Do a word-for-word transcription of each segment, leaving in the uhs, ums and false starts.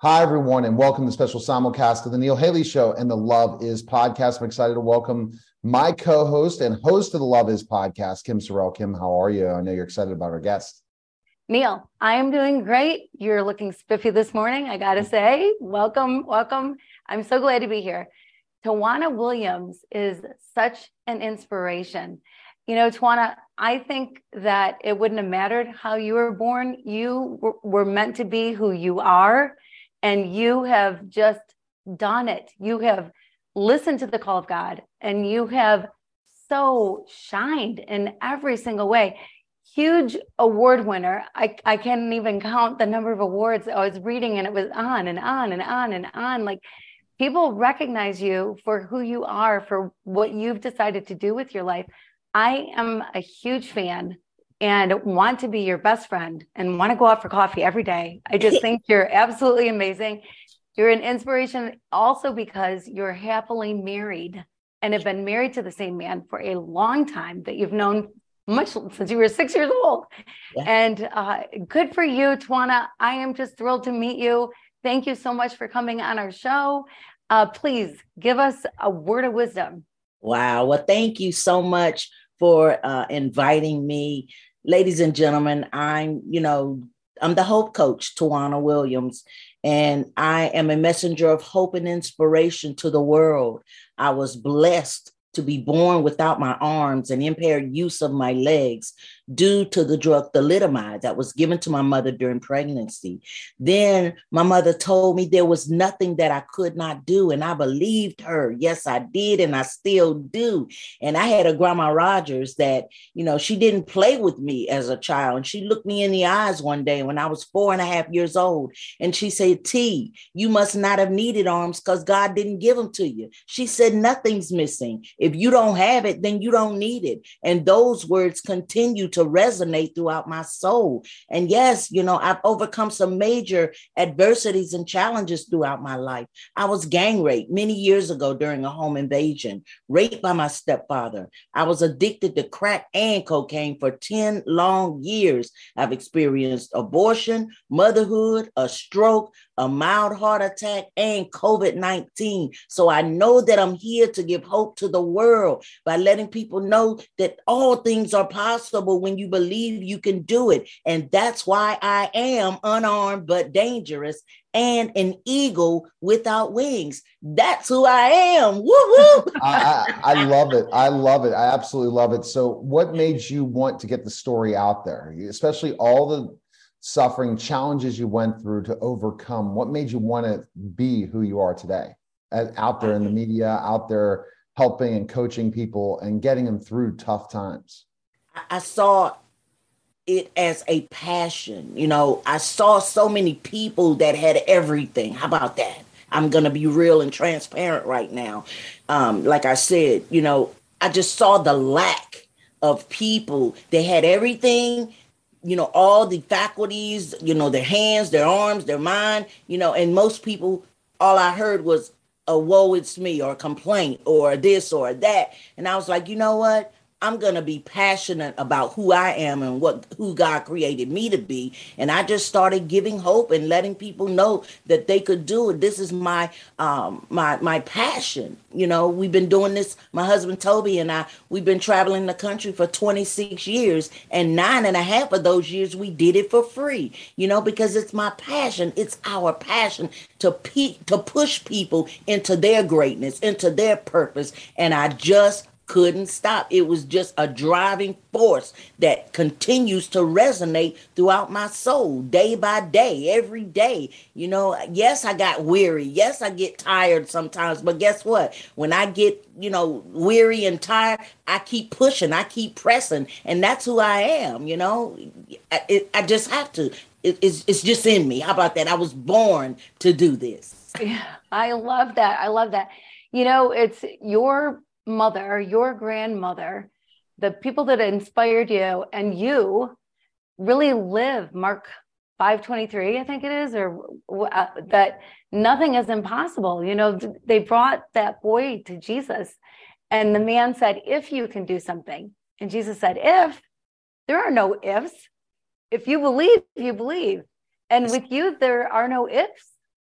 Hi, everyone, and welcome to the special simulcast of the Neil Haley Show and the Love Is podcast. I'm excited to welcome my co-host and host of the Love Is podcast, Kim Sorrell. Kim, how are you? I know you're excited about our guest. Neil, I am doing great. You're looking spiffy this morning, I got to say. Welcome, welcome. I'm so glad to be here. Tawana Williams is such an inspiration. You know, Tawana, I think that it wouldn't have mattered how you were born. You were, were meant to be who you are. And you have just done it. You have listened to the call of God, and you have so shined in every single way. Huge award winner. I, I can't even count the number of awards I was reading, and it was on and on and on and on. Like, people recognize you for who you are, for what you've decided to do with your life. I am a huge fan and want to be your best friend and want to go out for coffee every day. I just think you're absolutely amazing. You're an inspiration also because you're happily married and have been married to the same man for a long time that you've known much since you were six years old. Yeah. And uh, good for you, Tawana. I am just thrilled to meet you. Thank you so much for coming on our show. Uh, please give us a word of wisdom. Wow. Well, thank you so much for uh, inviting me. Ladies and gentlemen, I'm, you know, I'm the Hope Coach, Tawana Williams, and I am a messenger of hope and inspiration to the world. I was blessed to be born without my arms and impaired use of my legs due to the drug thalidomide that was given to my mother during pregnancy. Then my mother told me there was nothing that I could not do, and I believed her. Yes, I did, and I still do. And I had a Grandma Rogers that, you know, she didn't play with me as a child, and she looked me in the eyes one day when I was four and a half years old, and she said, T, you must not have needed arms because God didn't give them to you. She said, nothing's missing. If you don't have it, then you don't need it. And those words continue to resonate throughout my soul. And yes, you know, I've overcome some major adversities and challenges throughout my life. I was gang raped many years ago during a home invasion, raped by my stepfather. I was addicted to crack and cocaine for ten long years. I've experienced abortion, motherhood, a stroke, a mild heart attack, and COVID nineteen. So I know that I'm here to give hope to the world by letting people know that all things are possible when you believe you can do it. And that's why I am unarmed but dangerous and an eagle without wings. That's who I am. Woo woo. I, I, I love it. I love it. I absolutely love it. So what made you want to get the story out there, especially all the suffering challenges you went through to overcome? What made you want to be who you are today, out there in the media, out there helping and coaching people and getting them through tough times? I saw it as a passion. You know, I saw so many people that had everything. How about that? I'm going to be real and transparent right now. Um, like I said, you know, I just saw the lack of people. They had everything, you know, all the faculties, you know, their hands, their arms, their mind, you know, and most people, all I heard was a woe, it's me, or a complaint, or this or that. And I was like, you know what? I'm going to be passionate about who I am and what who God created me to be. And I just started giving hope and letting people know that they could do it. This is my um, my my passion. You know, we've been doing this. My husband, Toby, and I, we've been traveling the country for twenty-six years. And nine and a half of those years, we did it for free, you know, because it's my passion. It's our passion to, pe- to push people into their greatness, into their purpose. And I just couldn't stop. It was just a driving force that continues to resonate throughout my soul day by day, every day. You know, yes, I got weary. Yes, I get tired sometimes. But guess what? When I get, you know, weary and tired, I keep pushing. I keep pressing. And that's who I am. You know, I, it, I just have to. It, it's, it's just in me. How about that? I was born to do this. Yeah, I love that. I love that. You know, it's your mother, your grandmother, the people that inspired you, and you really live Mark five twenty-three, I think it is, or uh, that nothing is impossible. You know, they brought that boy to Jesus, and the man said, if you can do something. And Jesus said, if, there are no ifs. If you believe, you believe. And with you, there are no ifs.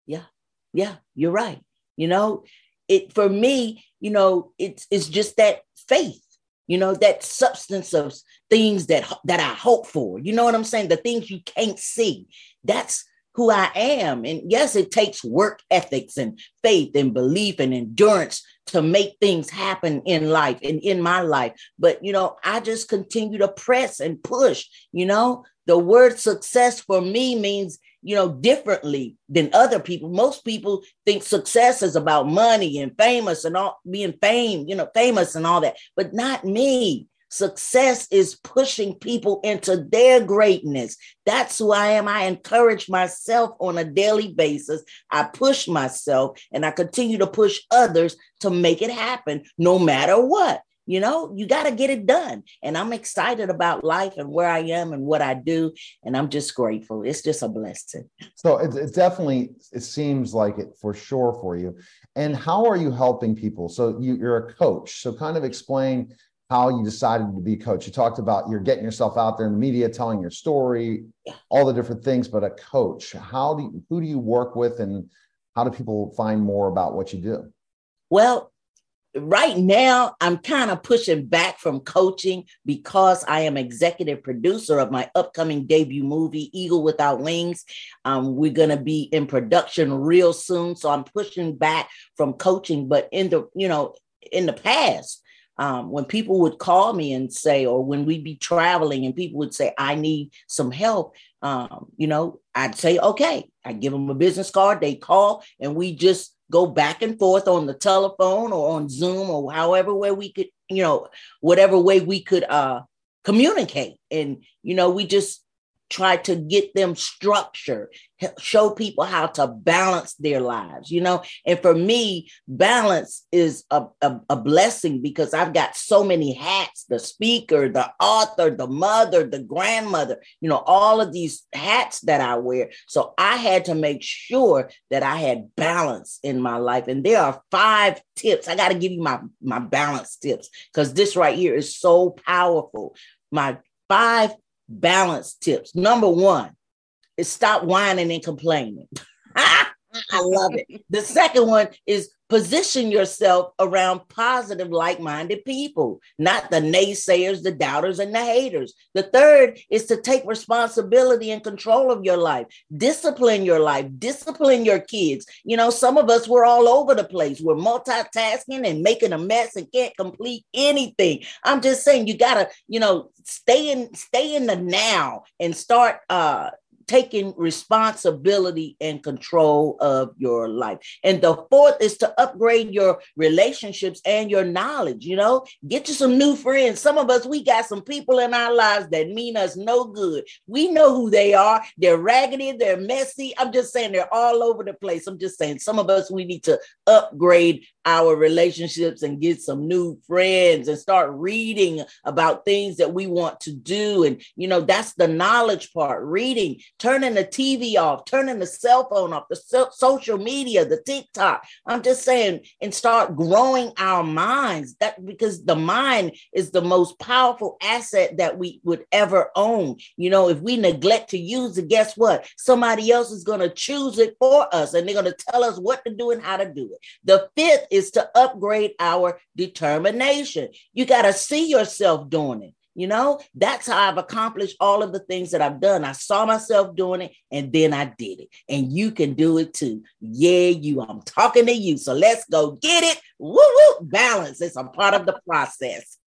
Yeah. Yeah. You're right. You know, it, for me, you know, it's, it's just that faith, you know, that substance of things that, that I hope for, you know what I'm saying? The things you can't see. That's who I am. And yes, it takes work ethics and faith and belief and endurance to make things happen in life and in my life. But, you know, I just continue to press and push. You know, the word success for me means, you know, differently than other people. Most people think success is about money and famous and all, being fame, you know, famous and all that, but not me. Success is pushing people into their greatness. That's who I am. I encourage myself on a daily basis. I push myself and I continue to push others to make it happen no matter what. You know, you got to get it done. And I'm excited about life and where I am and what I do. And I'm just grateful. It's just a blessing. So it, it definitely, it seems like it for sure for you. And how are you helping people? So you, you're a coach. So kind of explain how you decided to be a coach. You talked about you're getting yourself out there in the media, telling your story, Yeah. all the different things, but a coach, how do you, who do you work with and how do people find more about what you do? Well, right now, I'm kind of pushing back from coaching because I am executive producer of my upcoming debut movie, Eagle Without Wings. Um, we're going to be in production real soon. So I'm pushing back from coaching. But in the, you know, in the past, um, when people would call me and say, or when we'd be traveling and people would say, I need some help, um, you know, I'd say, okay, I give them a business card, they call, and we just go back and forth on the telephone or on Zoom or however way we could, you know, whatever way we could uh, communicate. And, you know, we just try to get them structure, show people how to balance their lives, you know. And for me, balance is a, a, a blessing because I've got so many hats, the speaker, the author, the mother, the grandmother, you know, all of these hats that I wear. So I had to make sure that I had balance in my life. And there are five tips. I got to give you my, my balance tips because this right here is so powerful. My five balance tips. Number one is stop whining and complaining. I love it. The second one is position yourself around positive, like-minded people, not the naysayers, the doubters, and the haters. The third is to take responsibility and control of your life. Discipline your life. Discipline your kids. You know, some of us, we're all over the place. We're multitasking and making a mess and can't complete anything. I'm just saying you gotta, you know, stay in, stay in the now and start uh taking responsibility and control of your life. And the fourth is to upgrade your relationships and your knowledge. You know, get you some new friends. Some of us, we got some people in our lives that mean us no good. We know who they are. They're raggedy, they're messy. I'm just saying they're all over the place. I'm just saying some of us, we need to upgrade our relationships and get some new friends and start reading about things that we want to do. And, you know, that's the knowledge part, reading, turning the T V off, turning the cell phone off, the so- social media, the TikTok. I'm just saying, and start growing our minds, that because the mind is the most powerful asset that we would ever own. You know, if we neglect to use it, guess what? Somebody else is going to choose it for us and they're going to tell us what to do and how to do it. The fifth is to upgrade our determination. You got to see yourself doing it. You know, that's how I've accomplished all of the things that I've done. I saw myself doing it and then I did it. And you can do it too. Yeah, you, I'm talking to you. So let's go get it. Woo woo. Balance. It's a part of the process.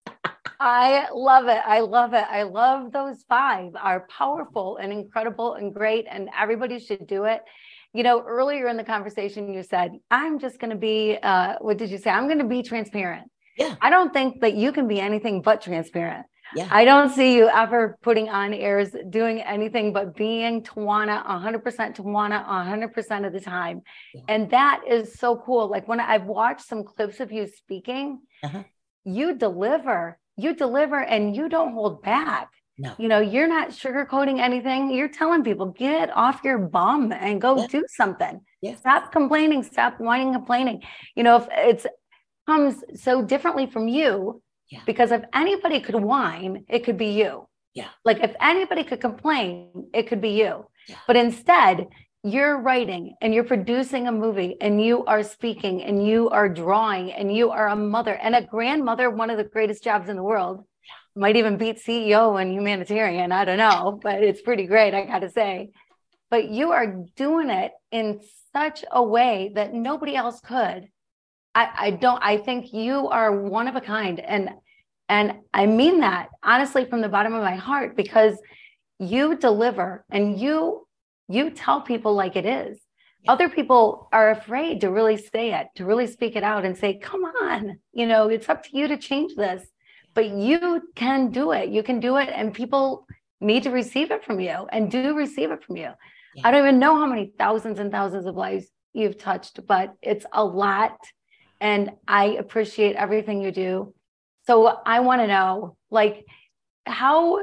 I love it. I love it. I love those five are powerful and incredible and great. And everybody should do it. You know, earlier in the conversation, you said, I'm just going to be, uh, what did you say? I'm going to be transparent. Yeah. I don't think that you can be anything but transparent. Yeah. I don't see you ever putting on airs, doing anything but being Tawana, one hundred percent Tawana, one hundred percent of the time. Yeah. And that is so cool. Like when I've watched some clips of you speaking, uh-huh. you deliver, you deliver and you don't hold back. No. You know, you're not sugarcoating anything. You're telling people, get off your bum and go yeah. do something. Yeah. Stop complaining. Stop whining, complaining. You know, if it's comes so differently from you, yeah. because if anybody could whine, it could be you. Yeah. Like if anybody could complain, it could be you. Yeah. But instead, you're writing and you're producing a movie and you are speaking and you are drawing and you are a mother and a grandmother, one of the greatest jobs in the world, might even beat C E O and humanitarian. I don't know, but it's pretty great, I got to say. But you are doing it in such a way that nobody else could. I, I don't, I think you are one of a kind. And, and I mean that honestly from the bottom of my heart, because you deliver and you, you tell people like it is. Other people are afraid to really say it, to really speak it out and say, come on, you know, it's up to you to change this, but you can do it. You can do it. And people need to receive it from you and do receive it from you. Yeah. I don't even know how many thousands and thousands of lives you've touched, but it's a lot. And I appreciate everything you do. So I want to know, like, how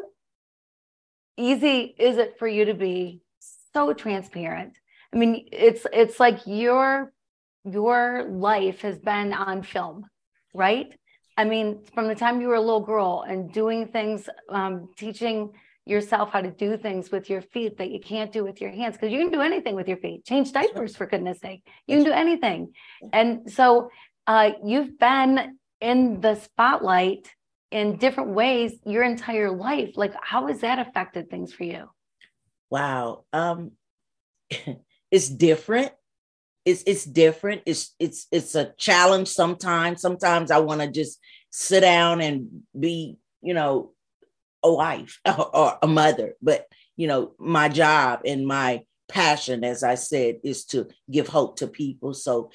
easy is it for you to be so transparent? I mean, it's it's like your your life has been on film, right? I mean, from the time you were a little girl and doing things, um, teaching yourself how to do things with your feet that you can't do with your hands, because you can do anything with your feet. Change diapers, for goodness sake. You can do anything. And so uh, you've been in the spotlight in different ways your entire life. Like, how has that affected things for you? Wow. Um, it's different. It's it's different. It's it's it's a challenge sometimes. Sometimes I want to just sit down and be, you know, a wife or a mother. But, you know, my job and my passion, as I said, is to give hope to people. So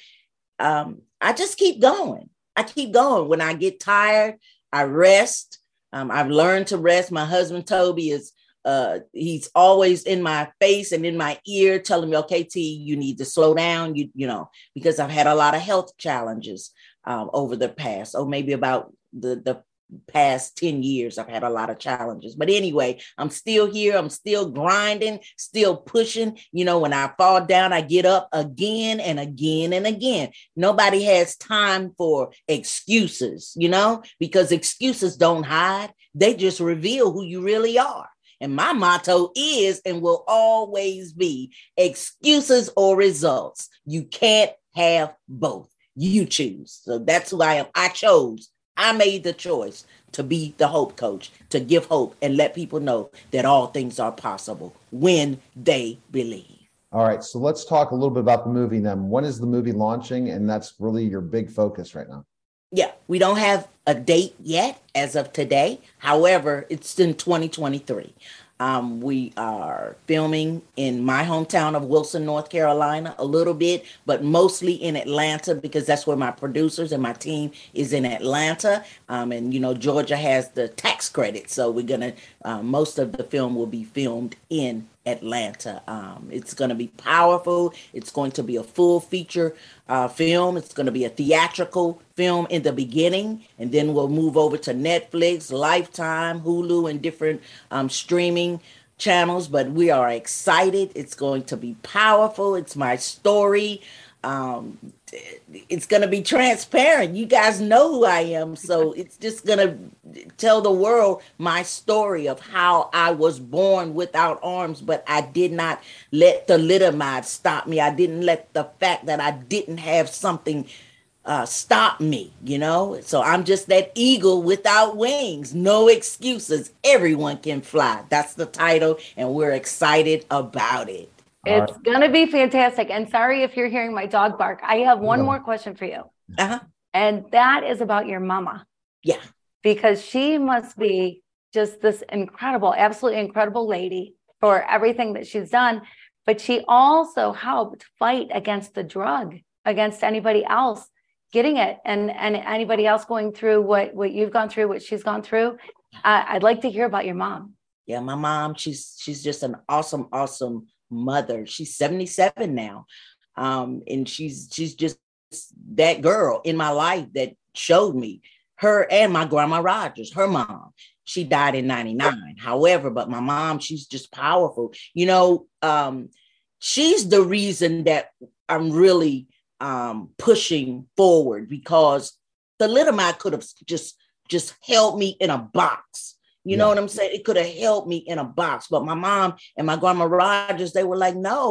um, I just keep going. I keep going. When I get tired, I rest. Um, I've learned to rest. My husband, Toby, is Uh, he's always in my face and in my ear telling me, okay, T, you need to slow down, you, you know, because I've had a lot of health challenges um, over the past, or maybe about the, the past ten years, I've had a lot of challenges. But anyway, I'm still here. I'm still grinding, still pushing. You know, when I fall down, I get up again and again and again. Nobody has time for excuses, you know, because excuses don't hide. They just reveal who you really are. And my motto is and will always be excuses or results. You can't have both. You choose. So that's who I am. I chose. I made the choice to be the hope coach, to give hope and let people know that all things are possible when they believe. All right. So let's talk a little bit about the movie then. When is the movie launching? And that's really your big focus right now. Yeah, we don't have a date yet as of today. However, it's in twenty twenty-three. Um, we are filming in my hometown of Wilson, North Carolina, a little bit, but mostly in Atlanta, because that's where my producers and my team is in Atlanta. Um, and, you know, Georgia has the tax credit. So we're going to, uh, most of the film will be filmed in Atlanta. Um, it's going to be powerful. It's going to be a full feature uh, film. It's going to be a theatrical film in the beginning, and then we'll move over to Netflix, Lifetime, Hulu, and different um, streaming channels. But we are excited. It's going to be powerful. It's my story. Um, it's going to be transparent. You guys know who I am. So it's just going to tell the world my story of how I was born without arms, but I did not let the thalidomide stop me. I didn't let the fact that I didn't have something uh, stop me, you know? So I'm just that eagle without wings, no excuses. Everyone can fly. That's the title, and we're excited about it. It's right. Going to be fantastic. And sorry if you're hearing my dog bark. I have one yeah. more question for you. Uh-huh. And that is about your mama. Yeah. Because she must be just this incredible, absolutely incredible lady for everything that she's done. But she also helped fight against the drug, against anybody else getting it, and, and anybody else going through what, what you've gone through, what she's gone through. Uh, I'd like to hear about your mom. Yeah, my mom, she's she's just an awesome, awesome mother. She's seventy-seven now. Um, and she's she's just that girl in my life that showed me. Her and my grandma Rogers, her mom, she died in ninety-nine. However, but my mom, she's just powerful. You know, um, she's the reason that I'm really um, pushing forward, because the thalidomide could have just, just held me in a box. You know yeah. what I'm saying? It could have held me in a box. But my mom and my grandma Rogers, they were like, no,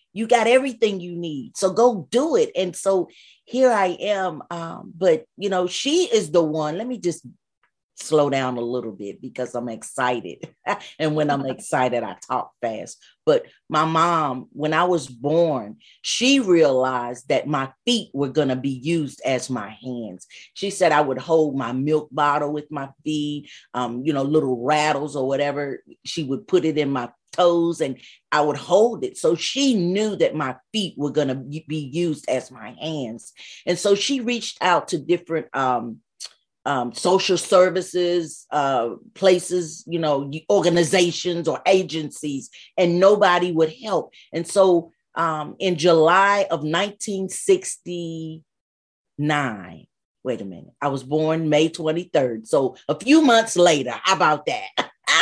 You got everything you need. So go do it. And so here I am. Um, but, you know, she is the one. Let me just slow down a little bit because I'm excited. And when I'm excited, I talk fast. But my mom, when I was born, she realized that my feet were going to be used as my hands. She said I would hold my milk bottle with my feet, um, you know, little rattles or whatever. She would put it in my toes and I would hold it. So she knew that my feet were going to be used as my hands. And so she reached out to different um, Um, social services, uh, places, you know, organizations or agencies, and nobody would help. And so um, in July of nineteen sixty-nine, wait a minute, I was born May twenty-third. So a few months later, how about that?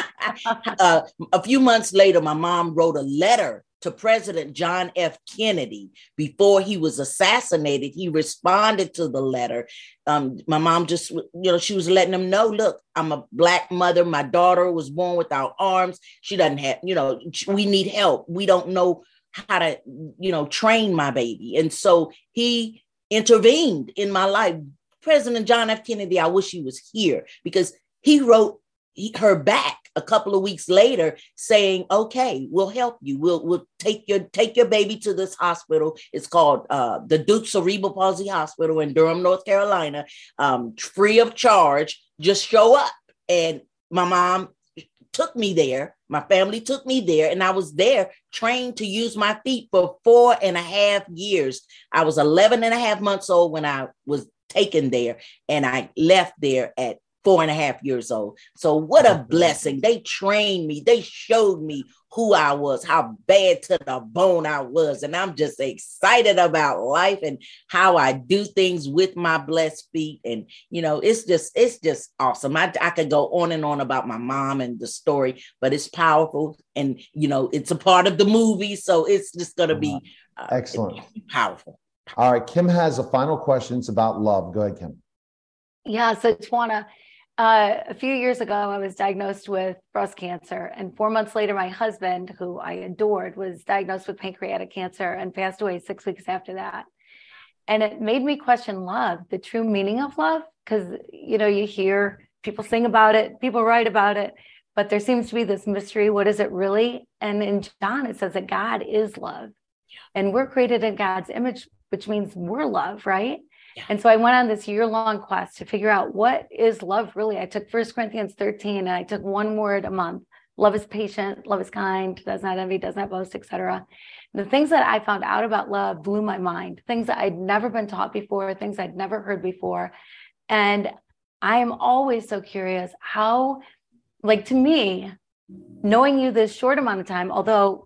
uh, a few months later, my mom wrote a letter to President John F. Kennedy before he was assassinated. He responded to the letter. Um, my mom just, you know, she was letting him know, look, I'm a Black mother. My daughter was born without arms. She doesn't have, you know, we need help. We don't know how to, you know, train my baby. And so he intervened in my life. President John F. Kennedy, I wish he was here because he wrote her back a couple of weeks later saying, okay, we'll help you. We'll, we'll take your, take your baby to this hospital. It's called uh, the Duke Cerebral Palsy Hospital in Durham, North Carolina, um, free of charge. Just show up. And my mom took me there. My family took me there, and I was there trained to use my feet for four and a half years. I was eleven and a half months old when I was taken there, and I left there at four and a half years old. So what a blessing. They trained me. They showed me who I was, how bad to the bone I was. And I'm just excited about life and how I do things with my blessed feet. And, you know, it's just, it's just awesome. I, I could go on and on about my mom and the story, but it's powerful. And, you know, it's a part of the movie. So it's just going to be uh, excellent, powerful. All right. Kim has a final question. It's about love. Go ahead, Kim. Yeah. So Tawana, Uh, a few years ago, I was diagnosed with breast cancer, and four months later, my husband, who I adored, was diagnosed with pancreatic cancer and passed away six weeks after that. And it made me question love, the true meaning of love, because, you know, you hear people sing about it, people write about it, but there seems to be this mystery. What is it really? And in John, it says that God is love, and we're created in God's image, which means we're love, right? And so I went on this year-long quest to figure out what is love really. I took First Corinthians thirteen and I took one word a month. Love is patient, love is kind, does not envy, does not boast, et cetera. The things that I found out about love blew my mind, things that I'd never been taught before, things I'd never heard before. And I am always so curious how, like to me, knowing you this short amount of time, although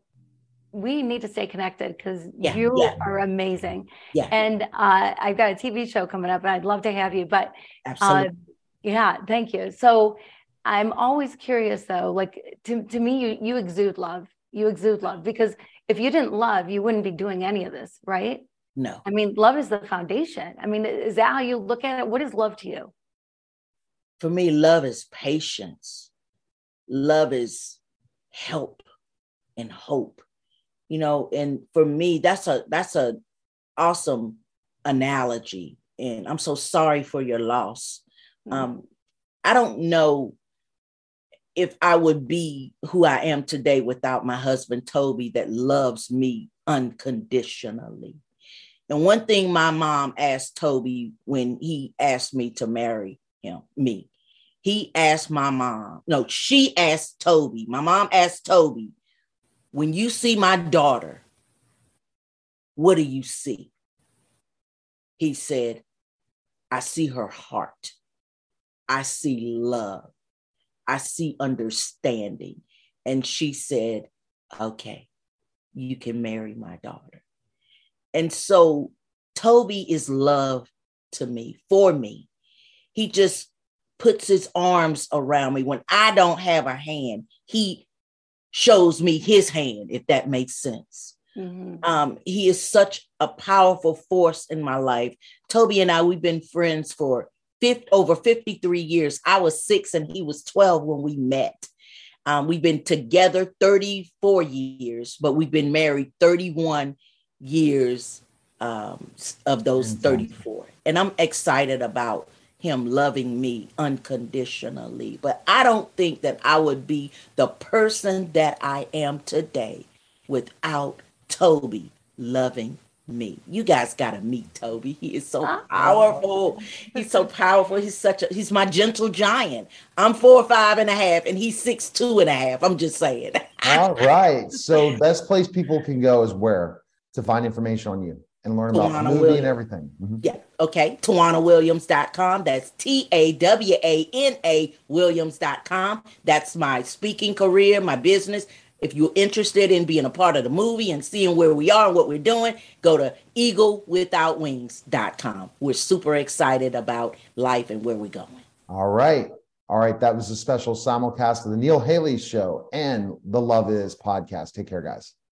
we need to stay connected because yeah, you yeah. are amazing. Yeah. And uh, I've got a T V show coming up and I'd love to have you, but absolutely. Uh, yeah, thank you. So I'm always curious though, like to, to me, you, you exude love, you exude love, because if you didn't love, you wouldn't be doing any of this, right? No. I mean, love is the foundation. I mean, is that how you look at it? What is love to you? For me, love is patience. Love is help and hope. You know, and for me, that's a that's a awesome analogy. And I'm so sorry for your loss. Mm-hmm. Um, I don't know if I would be who I am today without my husband, Toby, that loves me unconditionally. And one thing my mom asked Toby when he asked me to marry him, me, he asked my mom, no, she asked Toby, my mom asked Toby, when you see my daughter, what do you see? He said, I see her heart. I see love. I see understanding. And she said, okay, you can marry my daughter. And so Toby is love to me, for me. He just puts his arms around me. When I don't have a hand, he shows me his hand, if that makes sense. Mm-hmm. Um, he is such a powerful force in my life. Toby and I, we've been friends for fifty, over fifty-three years. I was six and he was twelve when we met. Um, we've been together thirty-four years, but we've been married thirty-one years um, of those thirty-four. And I'm excited about him loving me unconditionally. But I don't think that I would be the person that I am today without Toby loving me. You guys got to meet Toby. He is so powerful. He's so powerful. He's such a, he's my gentle giant. I'm four, five and a half, and he's six, two and a half. I'm just saying. All right. So best place people can go is where to find information on you and learn about the movie Williams. And everything. Mm-hmm. Yeah. Okay. Tawana Williams dot com. That's T A W A N A Williams dot com. That's my speaking career, my business. If you're interested in being a part of the movie and seeing where we are and what we're doing, go to eagle without wings dot com. We're super excited about life and where we're going. All right. All right. That was a special simulcast of the Neil Haley Show and the Love Is podcast. Take care, guys.